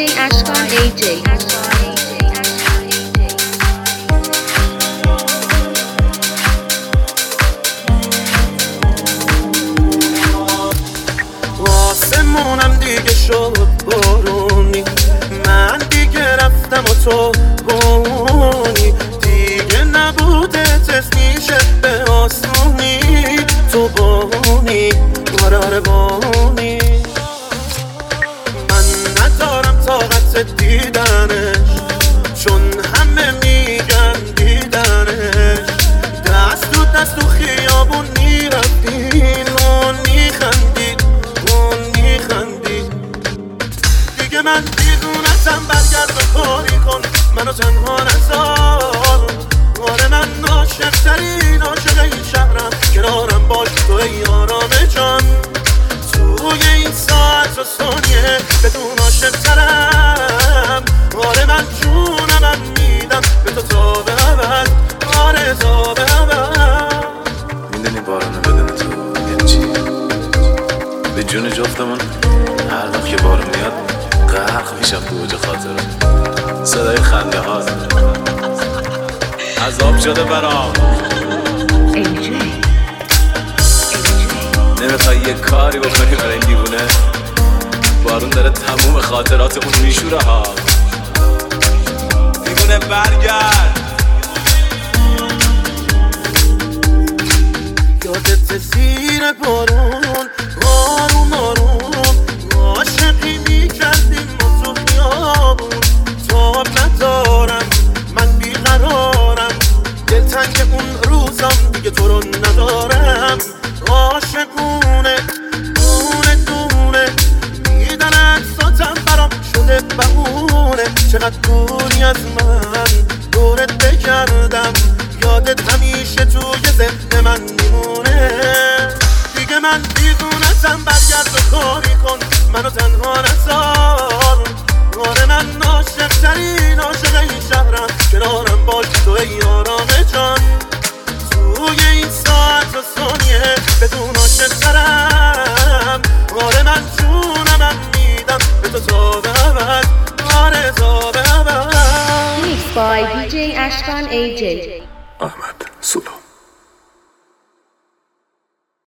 Ashkan AJ. آسمونم دیگه شد بارونی، من دیگه رفتم و تو بونی، دیگه نبوده تسمیشه به آسونی، تو بونی قرار بونی. من ندارم طاقت دیدنش، چون همه میگن دیدنش، دست تو دست تو خیابون میرفتین و میخندید دیگه. من دیوونتم، برگرد و کاری کن، منو تنها نذار. آره من عاشق‌ترین عاشق این شهرم، کنارم باش تو ای آرام جان. توی این ساعت و ثانیه بدون عاشق‌ترم. آره من جونم میدم به تو تا به ابد، آره تا به ابد. میدونی بارونه بدون تو یعنی چی؟ به جون جفتمون هر وقت که بارون میاد غرق میشم تو اوج خاطره. صدای خنده هات عذاب شده برام. نمیخوای یه کاری بکنی برای این دیوونه؟ بارون داره تموم خاطراتمون میشوره ها. دیوونه برگرد. یادت زیر بارون آروم آروم عاشقی میکردیم ما تو خیابون. تاب ندارم من بیقرارم، دلتنگ اون روزم دیگه تو رو ندارم. عاشقونه دونه دونه دیدن عکساتم برام شده بهونه. چقدر دوری از من دورت بگردم، یادت همیشه توی ذهن من میمونه. دیگه من دیوونتم، برگرد و کاری کن، منو تنها نذار. آره من عاشق‌ترین عاشق این شهرم، کنارم باش تو ای آرام جان. توی این ساعت و ثانیه بدون عاشق‌ترم. آره من جونم میدم به تو تا به ابد، آره تا به ابد. Mixed by DJ Ashkan AJ. احمد سولو.